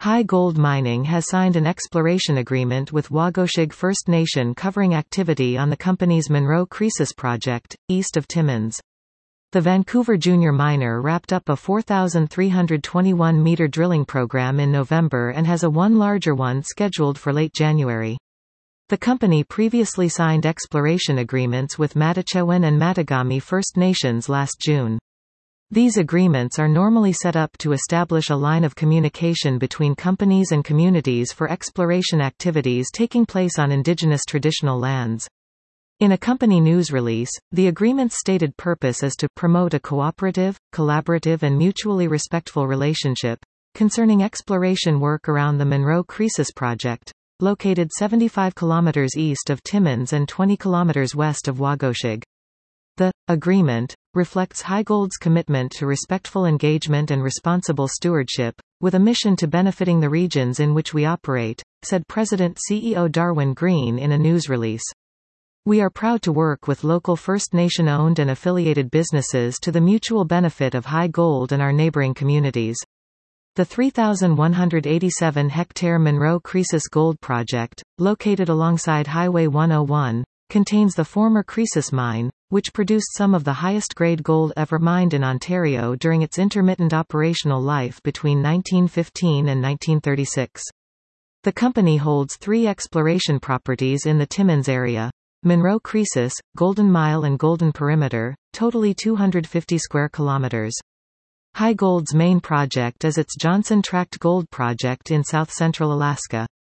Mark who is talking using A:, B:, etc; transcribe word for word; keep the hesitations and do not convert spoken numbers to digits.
A: High Gold Mining has signed an exploration agreement with Wagoshig First Nation covering activity on the company's Munro Croesus project, east of Timmins. The Vancouver junior miner wrapped up a four thousand three hundred twenty-one meter drilling program in November and has a one larger one scheduled for late January. The company previously signed exploration agreements with Matachewan and Matagami First Nations last June. These agreements are normally set up to establish a line of communication between companies and communities for exploration activities taking place on Indigenous traditional lands. In a company news release, the agreement's stated purpose is to promote a cooperative, collaborative and mutually respectful relationship concerning exploration work around the Munro Croesus project, located seventy-five kilometers east of Timmins and twenty kilometers west of Wagoshig. The agreement reflects HighGold's commitment to respectful engagement and responsible stewardship, with a mission to benefiting the regions in which we operate, said President C E O Darwin Green in a news release. We are proud to work with local First Nation-owned and affiliated businesses to the mutual benefit of HighGold and our neighboring communities. The three thousand one hundred eighty-seven hectare Munro Croesus Gold Project, located alongside Highway one oh one, contains the former Croesus mine, which produced some of the highest-grade gold ever mined in Ontario during its intermittent operational life between nineteen fifteen and nineteen thirty-six. The company holds three exploration properties in the Timmins area: Munro Croesus, Golden Mile and Golden Perimeter, totally two hundred fifty square kilometers. HighGold's main project is its Johnson Tract Gold Project in south-central Alaska.